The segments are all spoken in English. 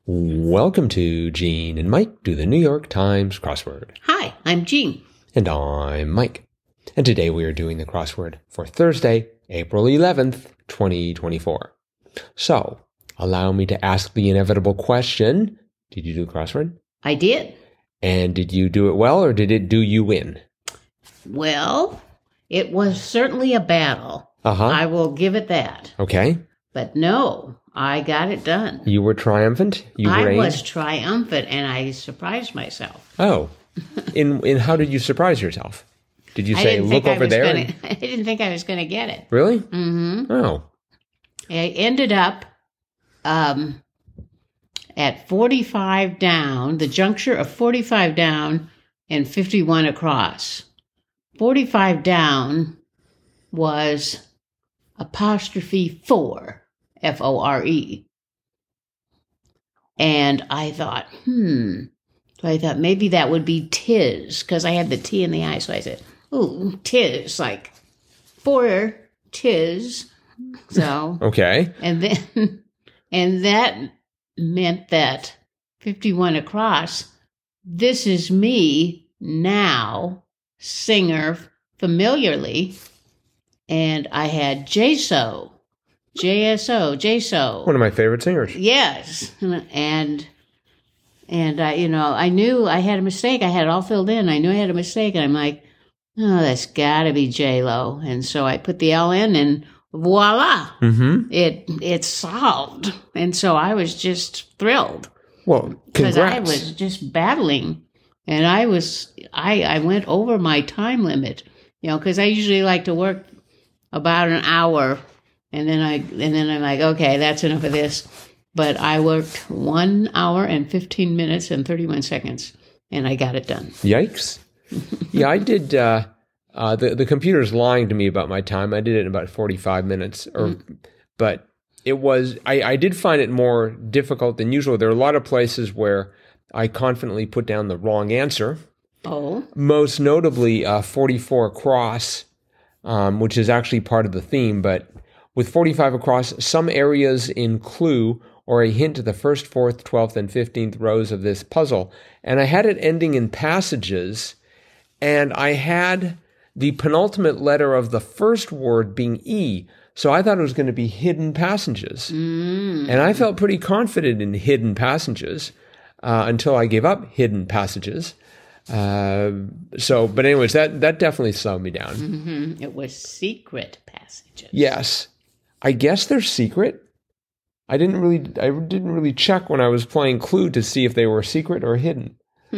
Welcome to Gene and Mike do the New York Times crossword. Hi, I'm Jean. And I'm Mike. And today we are doing the crossword for Thursday, April 11th, 2024. So, allow me to ask the inevitable question. Did you do the crossword? I did. And did you do it well, or did it do you win? Well, it was certainly a battle. I will give it that. Okay. But no, I got it done. You were triumphant? I was triumphant, and I surprised myself. Oh. In how did you surprise yourself? Did you say, look over there? I didn't think I was going to get it. Really? Mm-hmm. Oh. I ended up at 45 down, the juncture of 45 down and 51 across. 45 down was apostrophe 4, F-O-R-E. And I thought, So I thought maybe that would be tis, because I had the T in the I. So I said, ooh, tis, like 4 tis. So okay. And that meant that 51 across, this is me now, singer familiarly. And I had JSO. One of my favorite singers. Yes. And I knew I had a mistake. I had it all filled in. I knew I had a mistake. And I'm like, oh, that's got to be J-Lo. And so I put the L in and voila. Mm-hmm. It's solved. And so I was just thrilled. Well, congrats. Because I was just battling. And I went over my time limit, because I usually like to work about an hour. And then I'm like, okay, that's enough of this. But I worked 1 hour and 15 minutes and 31 seconds, and I got it done. Yikes. Yeah, I did. The computer's lying to me about my time. I did it in about 45 minutes. But it was, I did find it more difficult than usual. There are a lot of places where I confidently put down the wrong answer. Oh. Most notably, 44 across, which is actually part of the theme, but with 45 across, some areas in clue or a hint to the first, fourth, 12th, and 15th rows of this puzzle. And I had it ending in passages, and I had the penultimate letter of the first word being E. So I thought it was going to be hidden passages. And I felt pretty confident in hidden passages until I gave up hidden passages. But anyways, that definitely slowed me down. Mm-hmm. It was secret passages. Yes. I guess they're secret. I didn't really check when I was playing Clue to see if they were secret or hidden.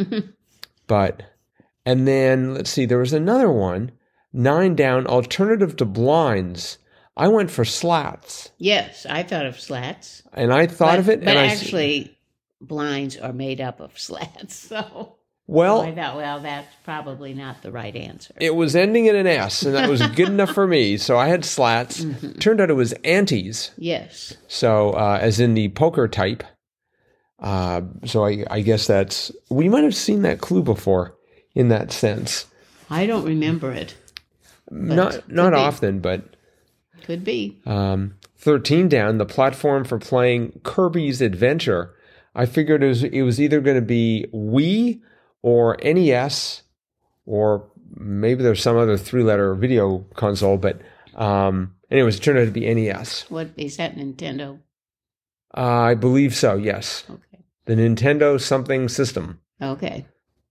And then, let's see, there was another one, 9 down, alternative to blinds. I went for slats. Yes, I thought of slats. And I thought of it. But actually, blinds are made up of slats, so... Well, I thought, that's probably not the right answer. It was ending in an S, and that was good enough for me. So I had slats. Mm-hmm. Turned out it was antes. Yes. So, as in the poker type. So I guess that's... We might have seen that clue before in that sense. I don't remember it. Not often, but... Could be. 13 down, the platform for playing Kirby's Adventure. I figured it was either going to be Wii or NES, or maybe there's some other 3-letter video console, but anyways, it turned out to be NES. What, is that Nintendo? I believe so, yes. Okay. The Nintendo something system. Okay.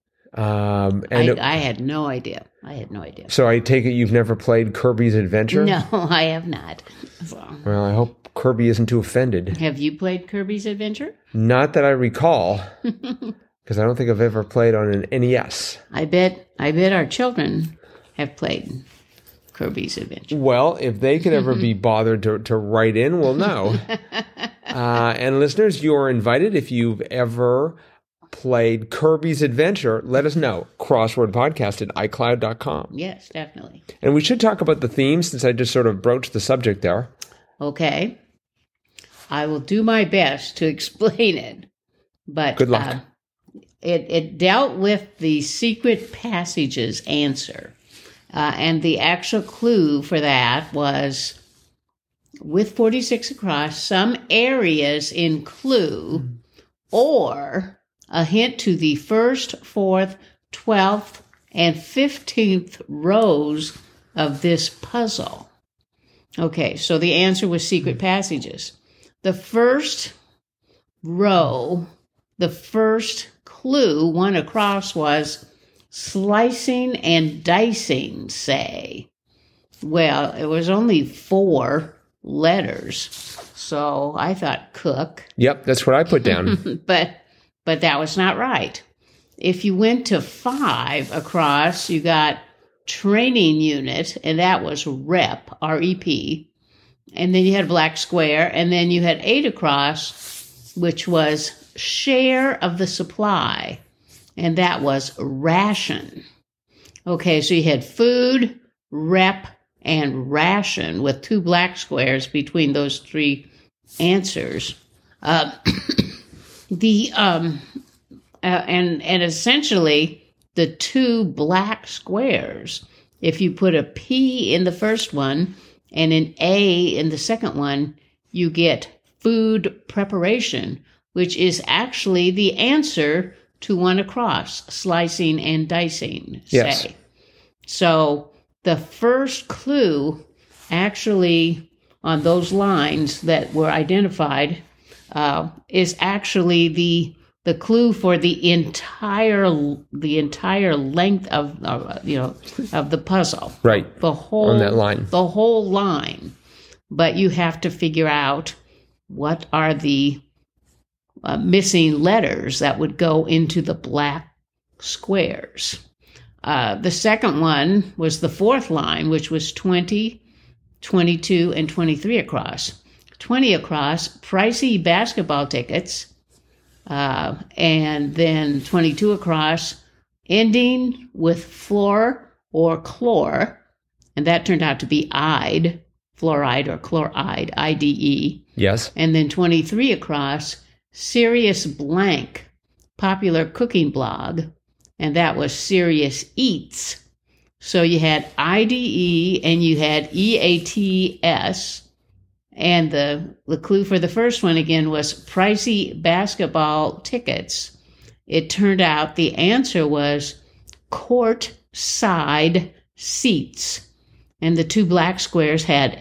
I had no idea. So I take it you've never played Kirby's Adventure? No, I have not. So. Well, I hope Kirby isn't too offended. Have you played Kirby's Adventure? Not that I recall. Because I don't think I've ever played on an NES. I bet our children have played Kirby's Adventure. Well, if they could ever be bothered to write in, we'll know. And listeners, you are invited. If you've ever played Kirby's Adventure, let us know. crosswordpodcast@icloud.com. Yes, definitely. And we should talk about the theme, since I just sort of broached the subject there. Okay. I will do my best to explain it. But good luck. It dealt with the secret passages answer. And the actual clue for that was, with 46 across, some areas in clue or a hint to the first, fourth, 12th, and 15th rows of this puzzle. Okay, so the answer was secret passages. The first row, the first clue, one across, was slicing and dicing, say. Well, it was only 4 letters, so I thought cook. Yep, that's what I put down. But that was not right. If you went to 5 across, you got training unit, and that was rep, R-E-P. And then you had a black square, and then you had 8 across, which was share of the supply, and that was ration. Okay, so you had food, rep, and ration with 2 black squares between those 3 answers. And essentially the 2 black squares, if you put a P in the first one and an A in the second one, you get food preparation, which is actually the answer to one across, slicing and dicing, say. Yes. So the first clue actually on those lines that were identified is actually the clue for the entire length of of the puzzle. Right. The whole on that line. The whole line. But you have to figure out what are the missing letters that would go into the black squares. The second one was the 4th line, which was 20, 22, and 23 across. 20 across, pricey basketball tickets, and then 22 across, ending with fluor or chlor, and that turned out to be ide, fluoride or chloride, I-D-E. Yes. And then 23 across, Serious Blank, popular cooking blog, and that was Serious Eats. So you had IDE and you had EATS, and the clue for the first one again was pricey basketball tickets. It turned out the answer was court side seats, and the 2 black squares had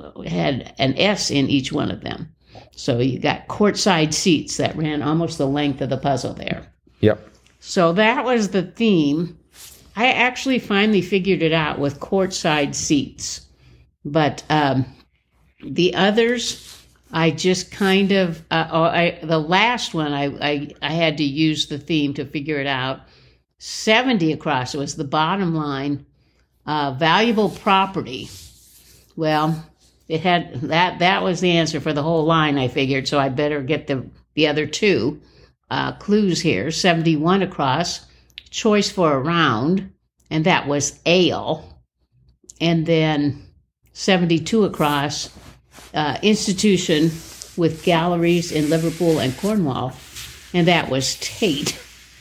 an S in each one of them. So you got courtside seats that ran almost the length of the puzzle there. Yep. So that was the theme. I actually finally figured it out with courtside seats. But the others, I just kind of, the last one, I had to use the theme to figure it out. 70 across was the bottom line, valuable property. Well, it had that was the answer for the whole line, I figured, so I better get the other 2 clues here. 71 across, choice for a round, and that was ale. And then 72 across, institution with galleries in Liverpool and Cornwall, and that was Tate.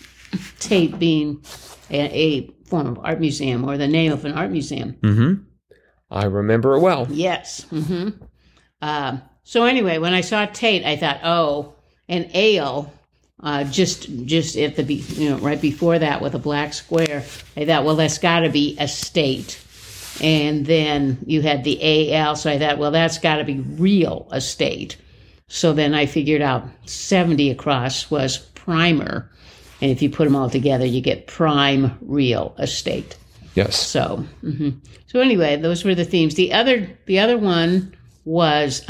Tate being a form of art museum, or the name of an art museum. Mm-hmm. I remember it well. Yes. Mm-hmm. So anyway, when I saw Tate, I thought, oh, and ale, just at the right before that with a black square, I thought, well, that's got to be estate. And then you had the AL, so I thought, well, that's got to be real estate. So then I figured out 70 across was primer, and if you put them all together, you get prime real estate. Yes. So, so anyway, those were the themes. The other one was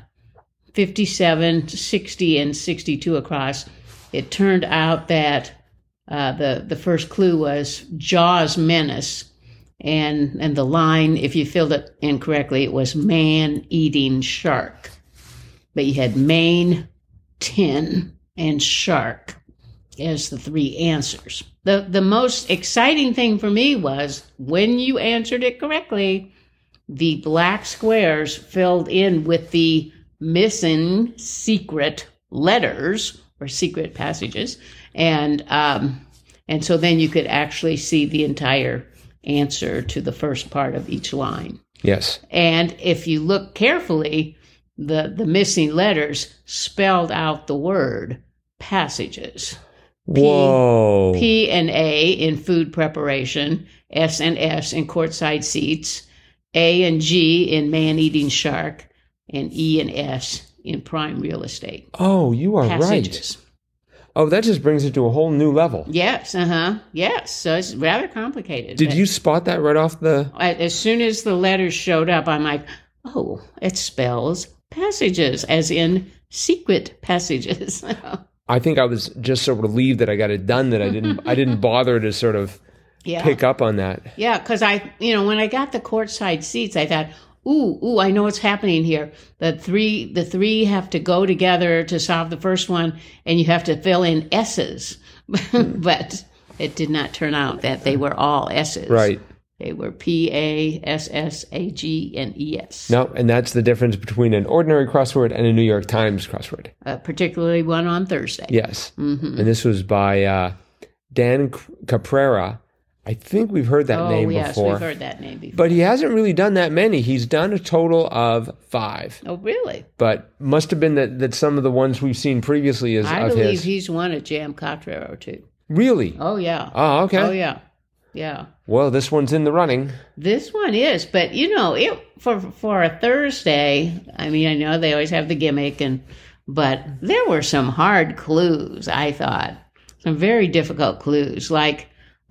57, 60, and 62 across. It turned out that the first clue was Jaws menace, and the line, if you filled it in correctly, it was man eating shark. But you had Maine, tin, and shark as the 3 answers. The most exciting thing for me was when you answered it correctly, the black squares filled in with the missing secret letters or secret passages, and so then you could actually see the entire answer to the first part of each line. Yes. And if you look carefully, the missing letters spelled out the word, passages. Whoa. P and A in food preparation, S and S in courtside seats, A and G in man-eating shark, and E and S in prime real estate. Oh, you are Passages. right. Oh, that just brings it to a whole new level. Yes, yes. So it's rather complicated. Did you spot that right off the... As soon as the letters showed up, I'm like, oh, it spells passages, as in secret passages. I think I was just so relieved that I got it done that I didn't bother to sort of pick up on that. Yeah, because when I got the courtside seats, I thought, ooh, I know what's happening here. The three have to go together to solve the first one, and you have to fill in S's. But it did not turn out that they were all S's. Right. They were P, A, S, S, A, G, and E, S. No, and that's the difference between an ordinary crossword and a New York Times crossword. Particularly one on Thursday. Yes. And this was by Dan Caprera. I think we've heard that name yes, before. we've heard that name before. But he hasn't really done that many. He's done a total of 5. Oh, really? But must have been that some of the ones we've seen previously is I of believe his. he's won a Jam Cotrero, too. Really? Oh, yeah. Oh, okay. Oh, yeah. Yeah. Well, this one's in the running. This one is, but for a Thursday, I mean, I know they always have the gimmick, but there were some hard clues, I thought. Some very difficult clues, like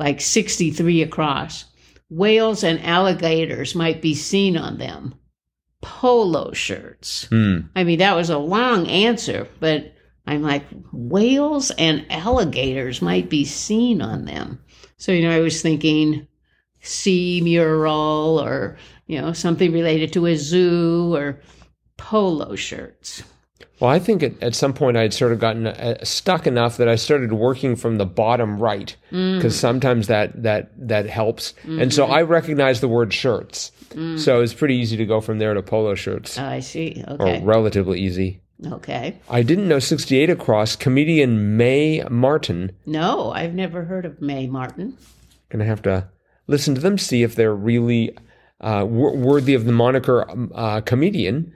63 across. Whales and alligators might be seen on them. Polo shirts. I mean, that was a long answer, but I'm like, whales and alligators might be seen on them. So, I was thinking sea mural or, something related to a zoo or polo shirts. Well, I think at some point I'd sort of gotten stuck enough that I started working from the bottom right because sometimes that helps. And so I recognized the word shirts. So it's pretty easy to go from there to polo shirts. I see. Okay. Or relatively easy. Okay. I didn't know 68 across. Comedian Mae Martin. No, I've never heard of Mae Martin. Gonna have to listen to them, see if they're really worthy of the moniker comedian.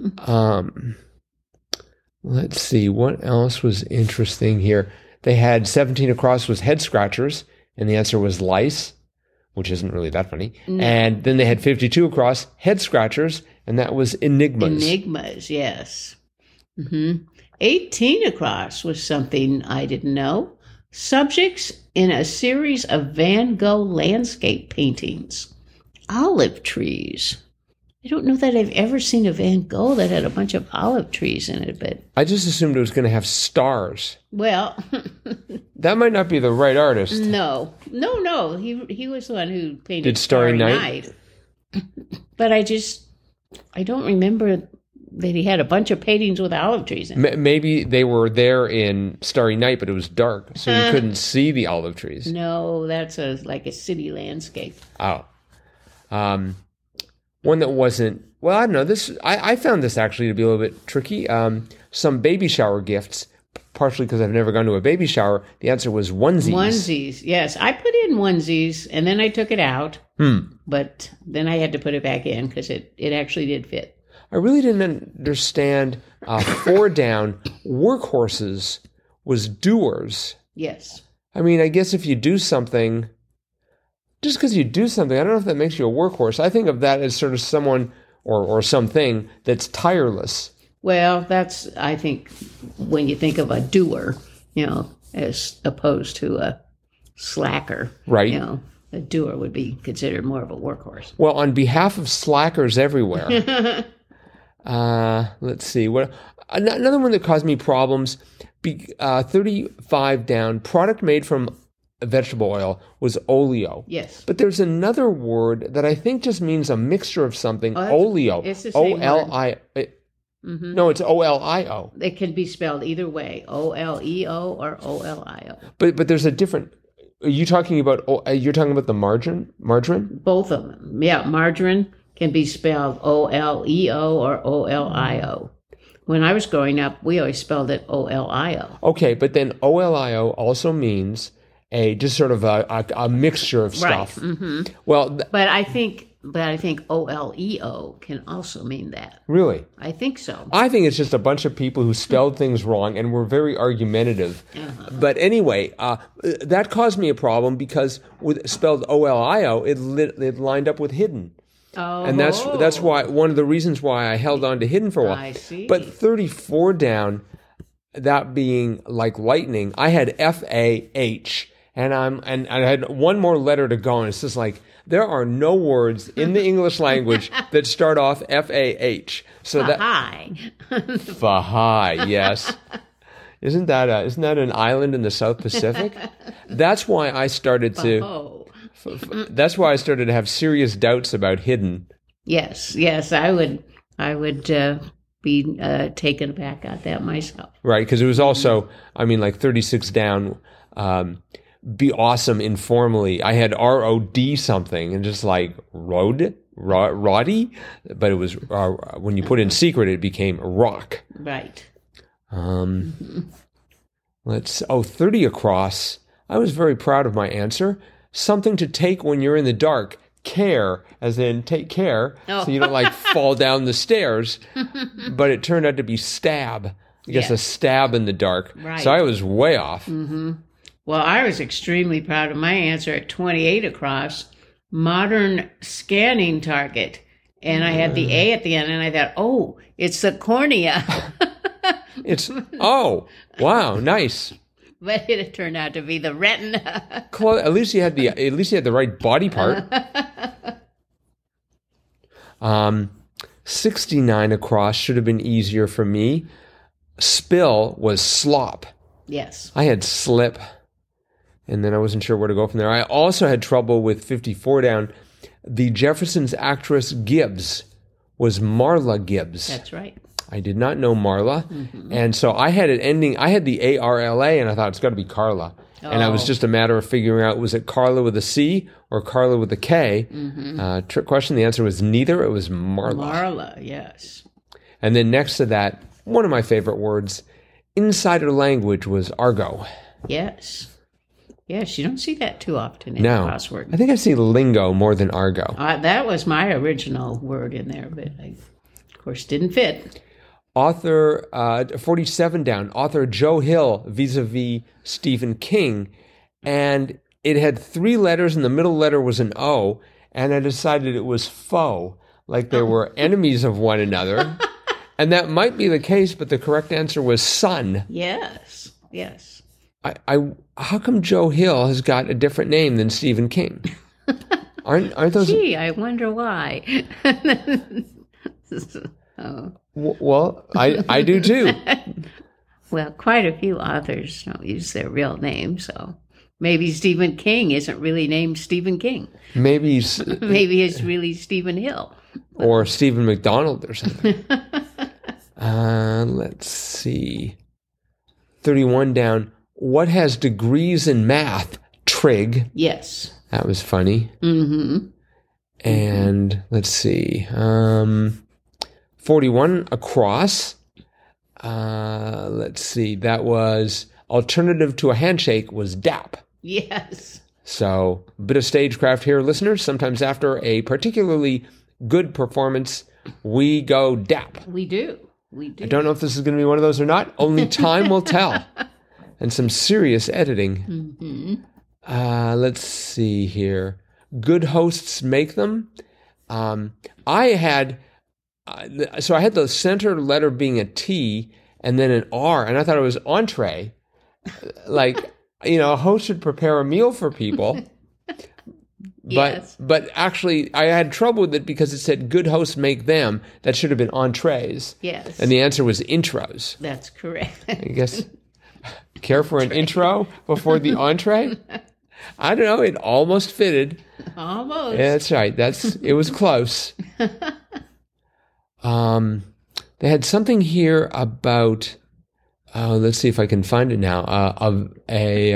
Let's see, what else was interesting here? They had 17 across was head scratchers, and the answer was lice, which isn't really that funny. No. And then they had 52 across, head scratchers, and that was enigmas. Enigmas, yes. 18 across was something I didn't know. Subjects in a series of Van Gogh landscape paintings. Olive trees. I don't know that I've ever seen a Van Gogh that had a bunch of olive trees in it, but... I just assumed it was going to have stars. Well... That might not be the right artist. No. He was the one who painted Did Starry Night? But I don't remember that he had a bunch of paintings with olive trees in it. Maybe they were there in Starry Night, but it was dark, so you couldn't see the olive trees. No, that's like a city landscape. Oh. One that wasn't, well, I don't know. I found this actually to be a little bit tricky. Some baby shower gifts, partially because I've never gone to a baby shower. The answer was onesies. Onesies, yes. I put in onesies, and then I took it out. But then I had to put it back in because it actually did fit. I really didn't understand 4 down. Workhorses was doers. Yes. I mean, I guess if you do something... Just because you do something, I don't know if that makes you a workhorse. I think of that as sort of someone or something that's tireless. Well, that's, I think, when you think of a doer, as opposed to a slacker. Right. A doer would be considered more of a workhorse. Well, on behalf of slackers everywhere, let's see. Another one that caused me problems, 35 down, product made from vegetable oil was oleo. Yes. But there's another word that I think just means a mixture of something. Oleo. It's the same O-L-I. No, it's O-L-I-O. It can be spelled either way, O-L-E-O or O-L-I-O. But there's a different... You're talking about the margarine? Both of them. Yeah, margarine can be spelled O-L-E-O or O-L-I-O. When I was growing up, we always spelled it O-L-I-O. Okay, but then O-L-I-O also means just sort of a mixture of stuff. Right. Mm-hmm. Well, but I think But I think OLEO can also mean that. Really? I think so. I think it's just a bunch of people who spelled things wrong and were very argumentative. But anyway, that caused me a problem because with spelled OLIO, it lined up with hidden. Oh. And that's why one of the reasons why I held on to hidden for a while. I see. But 34 down, that being like lightning, I had FAH, and I had one more letter to go, and it's just like there are no words in the English language that start off FAH. So Fahai. Fahai, yes. Isn't that an island in the South Pacific? That's why I started to. That's why I started to have serious doubts about hidden. Yes, I would be taken aback at that myself. Right, because it was also, like 36 down, be awesome informally. I had ROD something and just like roddy, but it was, when you put in secret, it became rock. Right. 30 across. I was very proud of my answer. Something to take when you're in the dark. Care, as in take care, so you don't like fall down the stairs. But it turned out to be stab. I guess a stab in the dark. Right. So I was way off. Mm-hmm. Well, I was extremely proud of my answer at 28 across. Modern scanning target. And I had the A at the end, and I thought, it's the cornea. Wow, nice. But it turned out to be the retina. At least you had the right body part. 69 across should have been easier for me. Spill was slop. Yes. I had slip, and then I wasn't sure where to go from there. I also had trouble with 54 down. The Jefferson's actress Gibbs was Marla Gibbs. That's right. I did not know Marla. Mm-hmm. And so I had it ending, I had the ARLA, and I thought it's got to be Carla. And it was just a matter of figuring out, was it Carla with a C or Carla with a K? Mm-hmm. Trick question. The answer was neither. It was Marla. Marla, yes. And then next to that, one of my favorite words, insider language, was argot. Yes. Yes, you don't see that too often in the crossword. I think I see lingo more than argot. That was my original word in there, but I, of course, didn't fit. Author, 47 down, author Joe Hill vis-a-vis Stephen King. And it had 3 letters, and the middle letter was an O, and I decided it was foe, like they were enemies of one another. And that might be the case, but the correct answer was son. Yes. How come Joe Hill has got a different name than Stephen King? Aren't those? Gee, I wonder why. Well, I do too. Well, quite a few authors don't use their real name, so maybe Stephen King isn't really named Stephen King. Maybe it's really Stephen Hill. Or Stephen McDonald or something. Let's see. 31 down. What has degrees in math? Trig. Yes. That was funny. Mm-hmm. And let's see. 41 across. Let's see. That was alternative to a handshake was dap. Yes. So a bit of stagecraft here, listeners. Sometimes after a particularly good performance, we go dap. We do. I don't know if this is going to be one of those or not. Only time will tell. And some serious editing. Mm-hmm. Let's see here. Good hosts make them. I had the center letter being a T and then an R, and I thought it was entree. Like, a host should prepare a meal for people. Yes. But actually, I had trouble with it because it said good hosts make them. That should have been entrees. Yes. And the answer was intros. That's correct. I guess. Care for an intro before the entree? I don't know. It almost fitted. Almost. Yeah, that's right. It was close. They had something here about. Let's see if I can find it now. Of a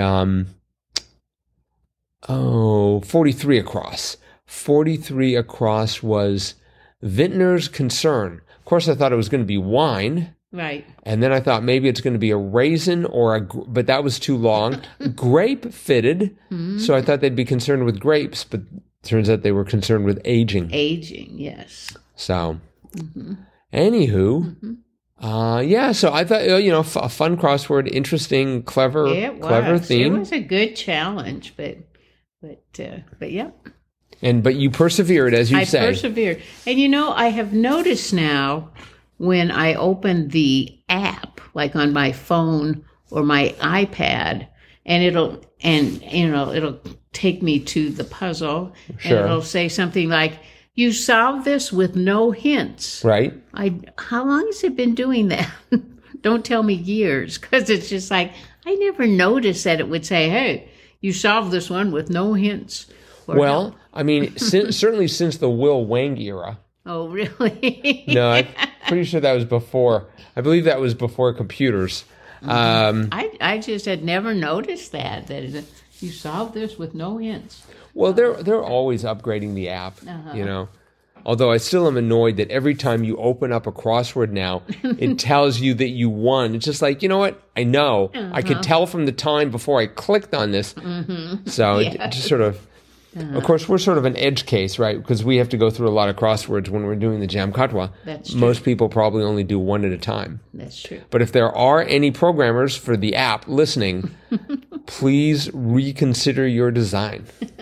43 across. 43 across was vintner's concern. Of course, I thought it was going to be wine. Right. And then I thought maybe it's going to be a raisin but that was too long. Grape fitted. Mm-hmm. So I thought they'd be concerned with grapes, but Turns out they were concerned with aging. Aging, yes. So, anywho, yeah. So I thought, a fun crossword, interesting, clever theme. It was a good challenge, but yeah. But you persevered, as you say. I persevered, and I have noticed now when I open the app, like on my phone or my iPad, and it'll take me to the puzzle, Sure. and it'll say something like, "You solved this with no hints." Right. How long has it been doing that? Don't tell me years, because it's just like I never noticed that it would say, "Hey, you solved this one with no hints." Well, I mean, certainly since the Will Wang era. Oh, really? No, I'm pretty sure that was before. I believe that was before computers. I just had never noticed that you solved this with no hints. Well, they're always upgrading the app, Although I still am annoyed that every time you open up a crossword now, it tells you that you won. It's just like, you know what? I know. I could tell from the time before I clicked on this. So it just sort of... Of course, we're sort of an edge case, right? Because we have to go through a lot of crosswords when we're doing the Jam Katwa. That's true. Most people probably only do one at a time. That's true. But if there are any programmers for the app listening, please reconsider your design.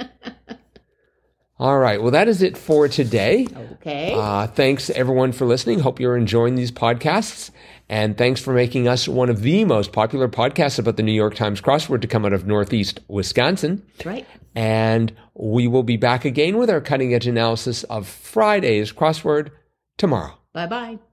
All right. Well, that is it for today. Okay. Thanks, everyone, for listening. Hope you're enjoying these podcasts. And thanks for making us one of the most popular podcasts about the New York Times crossword to come out of Northeast Wisconsin. That's right. And we will be back again with our cutting-edge analysis of Friday's crossword tomorrow. Bye-bye.